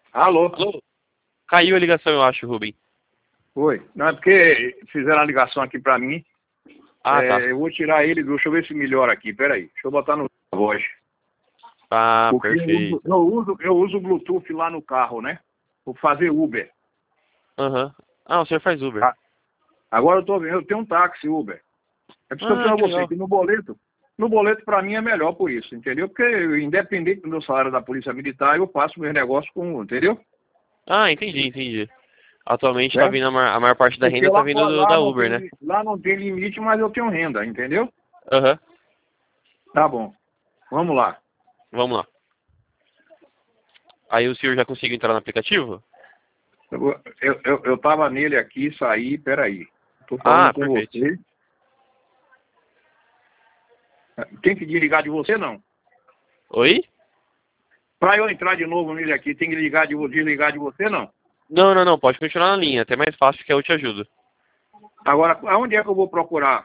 Alô? Alô? Caiu a ligação, eu acho, Rubem. Oi. Não, é porque fizeram a ligação aqui pra mim. Ah, tá. Eu vou tirar ele, deixa eu ver se melhora aqui. Peraí, deixa eu botar no voz. Ah, Porque perfeito. eu uso o Bluetooth lá no carro, né? Vou fazer Uber. Aham. Ah, o senhor faz Uber. Ah, agora eu tô vendo, eu tenho um táxi Uber. É por isso que eu Ah, tenho a que você, legal. que no boleto pra mim é melhor por isso, entendeu? Porque independente do meu salário da Polícia Militar, eu faço meus negócios com, entendeu? Ah, entendi. Atualmente tá Certo? vindo a maior parte da Porque renda tá vindo da Uber, né? lá não tem limite, mas eu tenho renda, entendeu? Aham. Tá bom, vamos lá. Vamos lá. Aí o senhor já conseguiu entrar no aplicativo? Eu tava nele aqui, saí, peraí. Tô falando Ah, com perfeito. você. Tem que desligar de você, não? Oi? Para eu entrar de novo nele aqui, tem que desligar de você, não? Não. Pode continuar na linha. Até mais fácil que eu te ajudo. Agora, aonde é que eu vou procurar?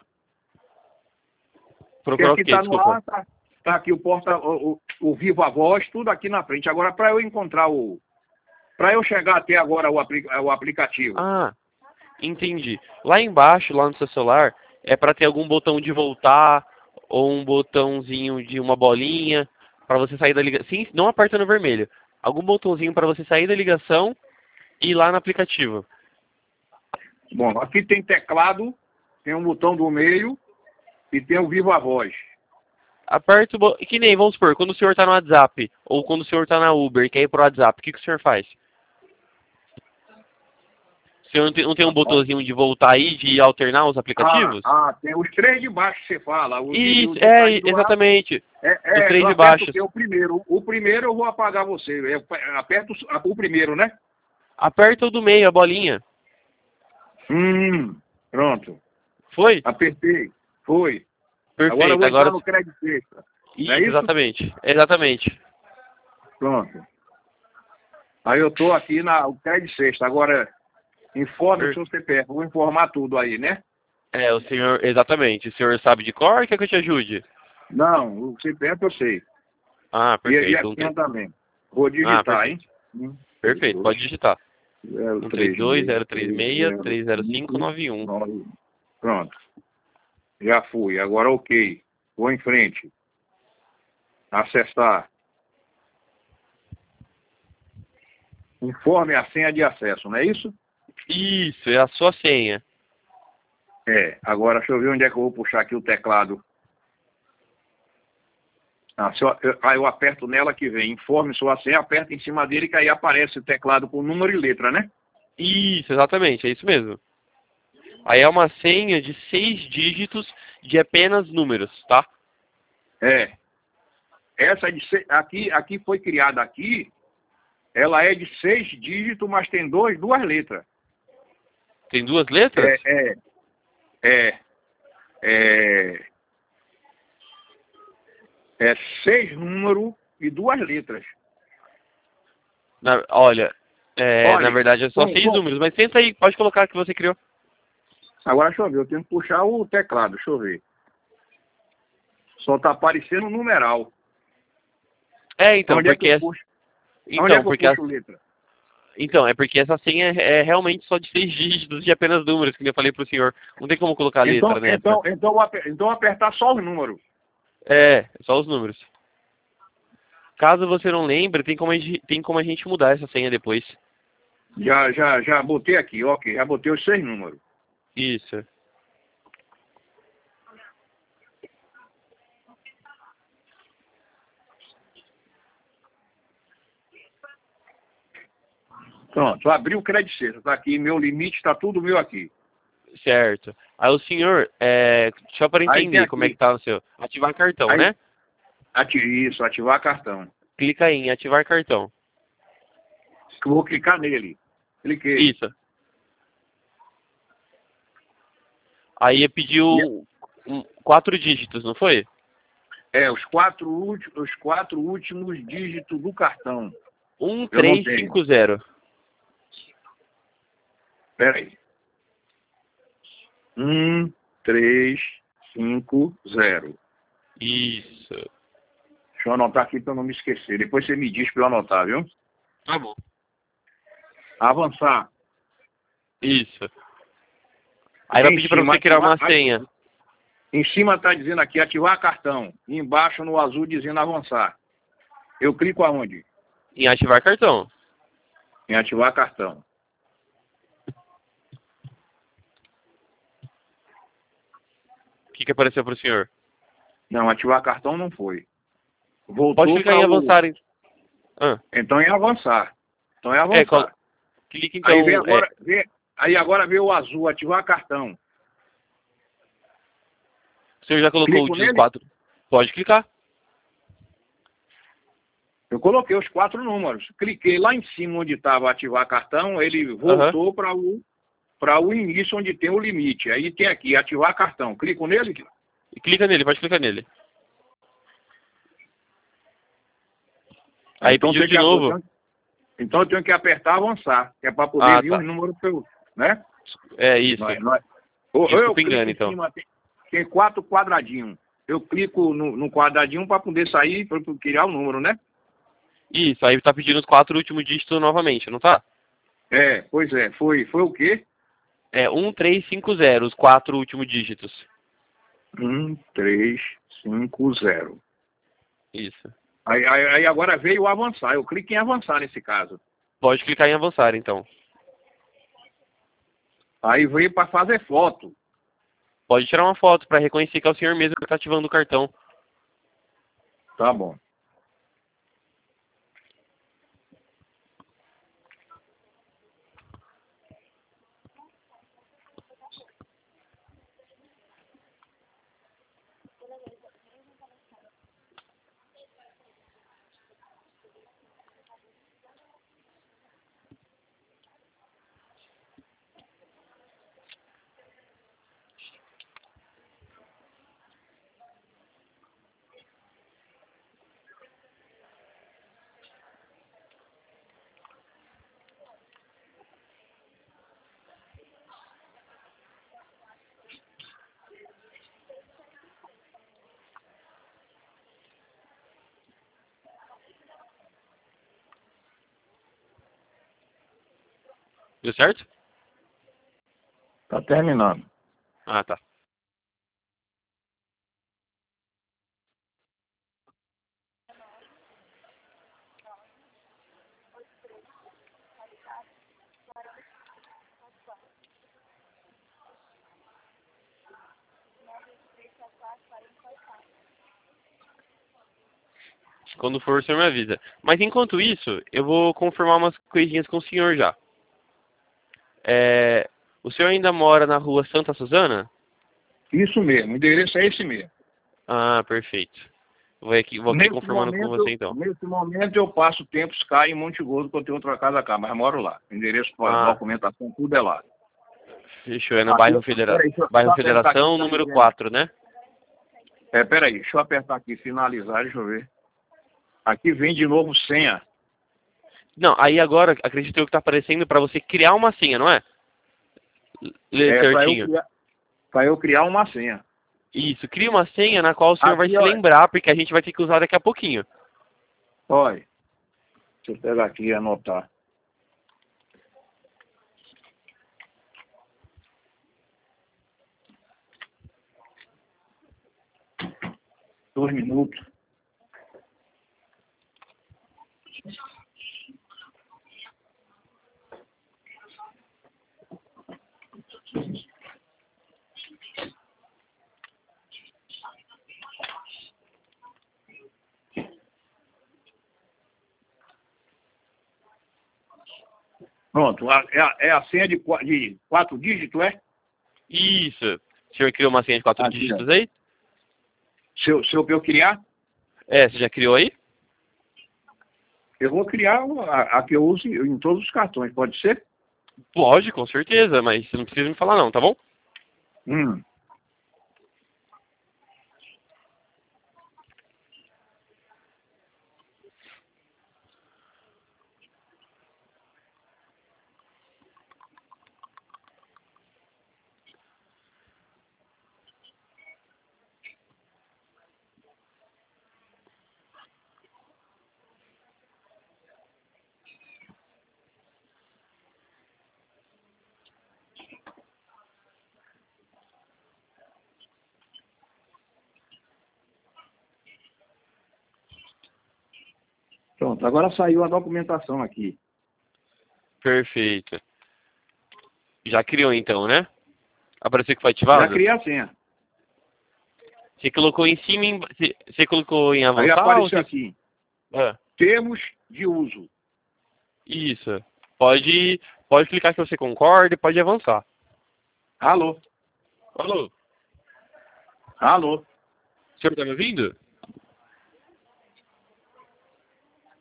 Porque Procurar o aqui quê? tá no Desculpa. ar, tá aqui o Viva Voz, tudo aqui na frente. Agora, para eu encontrar para eu chegar até agora o aplicativo. Ah, entendi. Lá embaixo, lá no seu celular, é para ter algum botão de voltar ou um botãozinho de uma bolinha para você sair da ligação. Sim, não aperta no vermelho. Algum botãozinho para você sair da ligação e ir lá no aplicativo. Bom, aqui tem teclado, tem um botão do meio e tem o Viva Voz. Aperta o botão. Que nem, vamos supor, quando o senhor está no WhatsApp ou quando o senhor está na Uber e quer ir pro WhatsApp, o que o senhor faz? O senhor não tem um botãozinho de voltar aí, de alternar os aplicativos? Tem os três de baixo que você fala. O Isso, de sair do ar. exatamente. Os três Eu de aperto o baixo. que? O primeiro. O primeiro eu vou apagar você. Eu aperto o primeiro, né? Aperta o do meio, a bolinha. Pronto. Foi? Apertei. Foi. Agora eu Perfeito. vou entrar Agora. no crédito extra. Não é Isso, isso? exatamente. Pronto. Aí eu tô aqui no crédito extra. Agora, informe o Per- seu CPF. Vou informar tudo aí, né? É, o senhor, exatamente. O senhor sabe de cor, quer que eu te ajude? Não, o CPF eu sei. Ah, E perfeito. a senha também. Vou Ah, digitar, hein? perfeito. Perfeito, pode digitar. 132 132 036 036 5 3051. 9. Pronto. Já fui. Agora ok. Vou em frente. Acessar. Informe a senha de acesso, não é isso? Isso, é a sua senha. Agora deixa eu ver onde é que eu vou puxar aqui o teclado. Aí eu aperto nela que vem. Informe sua senha, aperta em cima dele que aí aparece o teclado com número e letra, né? Isso, exatamente, é isso mesmo. Aí é uma senha de 6 dígitos de apenas números, tá? É. Essa aqui foi criada aqui. Ela é de 6 dígitos, mas tem duas letras. Tem duas letras? É, é, é, é, é 6 números e duas letras. Olha, na Olha, verdade é só 6 números, mas tenta aí, pode colocar que você criou. agora deixa eu ver, eu tenho que puxar o teclado, deixa eu ver. Só tá aparecendo o numeral. É, então, Onde é que eu porque puxo? Onde é então, que eu porque puxo letra? é porque essa senha é realmente só de 6 dígitos de apenas números, que nem eu falei pro senhor. Não tem como colocar Então, letra nessa. então, então, então apertar só os números. É só os números. Caso você não lembre, tem como a gente mudar essa senha depois. Já botei aqui, ok, já botei os 6 números. Isso. Pronto, abri o crédito sexta, tá aqui, meu limite tá tudo meu aqui. Certo. Aí o senhor, só para Aí tem entender como é que aqui, tá o seu. Ativar cartão, aí, né? isso, ativar cartão. Clica aí em ativar cartão. Eu vou clicar nele. Cliquei. Isso. Aí E, pediu 4 dígitos, não foi? os quatro últimos dígitos do cartão. Eu não tenho. 1350. Espera aí. 1350. Isso. Deixa eu anotar aqui para eu não me esquecer. Depois você me diz para eu anotar, viu? Tá bom. Avançar. Isso. Aí vai pedir para você criar uma senha. Em cima está dizendo aqui, ativar cartão. E embaixo no azul dizendo avançar. Eu clico aonde? Em ativar cartão. Em ativar cartão. O que apareceu para o senhor? Não, ativar cartão não foi. Voltou. Pode clicar em avançar. Então em avançar. Então é avançar. Clique então. Aí agora vê o azul, ativar cartão. O senhor já colocou Clico os 4? Pode clicar. Eu coloquei os 4 números. Cliquei lá em cima onde estava ativar cartão, ele voltou para o início onde tem o limite. Aí tem aqui, ativar cartão. Clico nele? Clica nele, pode clicar nele. Aí então pediu de novo. Então eu tenho que apertar avançar, que é para poder ver os números pelo, né? É isso. Eu clico em cima, tem 4 quadradinhos. Eu clico no quadradinho para poder sair, para criar o número, né? Isso, aí tá pedindo os 4 últimos dígitos novamente, não tá? Pois é. Foi o quê? 1350, os 4 últimos dígitos. 1350. Isso. Aí agora veio o avançar. Eu clico em avançar nesse caso. Pode clicar em avançar, então. Aí veio para fazer foto. Pode tirar uma foto para reconhecer que é o senhor mesmo que está ativando o cartão. Tá bom. Deu certo? Tá terminando. Ah, tá. Quando for, o senhor me avisa. Mas enquanto isso, eu vou confirmar umas coisinhas com o senhor já. O senhor ainda mora na rua Santa Suzana? Isso mesmo, o endereço é esse mesmo. Ah, perfeito. Vou aqui confirmando com você então. Nesse momento eu passo tempo Sky em Monte Gordo, que eu tenho outra casa cá, mas moro lá. Endereço, documentação, tudo é lá. Fechou, é no bairro Federação, número 4, né? Peraí, deixa eu apertar aqui, finalizar, deixa eu ver. Aqui vem de novo senha. Não, aí agora, acredito eu que está aparecendo para você criar uma senha, não é? Lê certinho. Para eu criar uma senha. Isso, cria uma senha na qual o senhor vai se olha. lembrar, porque a gente vai ter que usar daqui a pouquinho. Olha, deixa eu pegar aqui e anotar. Dois minutos. Pronto, é a senha de 4 dígitos, é? Isso. O senhor criou uma senha de 4 dígitos aí? Se eu criar? Você já criou aí? Eu vou criar a que eu uso em todos os cartões, pode ser? Pode, com certeza, mas você não precisa me falar não, tá bom? Pronto, agora saiu a documentação aqui. Perfeito. Já criou então, né? Apareceu que foi ativado? Já criei a senha. Você colocou em cima, você colocou em avançar? Aí apareceu você... aqui. Ah, Termos de uso. isso. Pode clicar que você concorda e pode avançar. Alô? Alô? Alô? O senhor tá me ouvindo?